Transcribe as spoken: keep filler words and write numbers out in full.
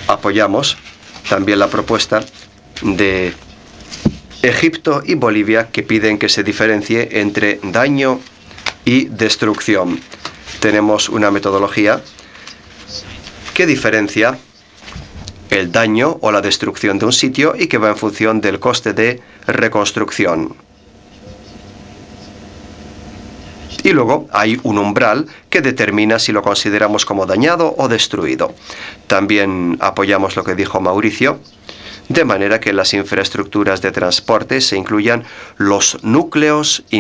Apoyamos también la propuesta de Egipto y Bolivia, que piden que se diferencie entre daño y destrucción. Tenemos una metodología que diferencia el daño o la destrucción de un sitio y que va en función del coste de reconstrucción. Y luego hay un umbral que determina si lo consideramos como dañado o destruido. También apoyamos lo que dijo Mauricio, de manera que en las infraestructuras de transporte se incluyan los núcleos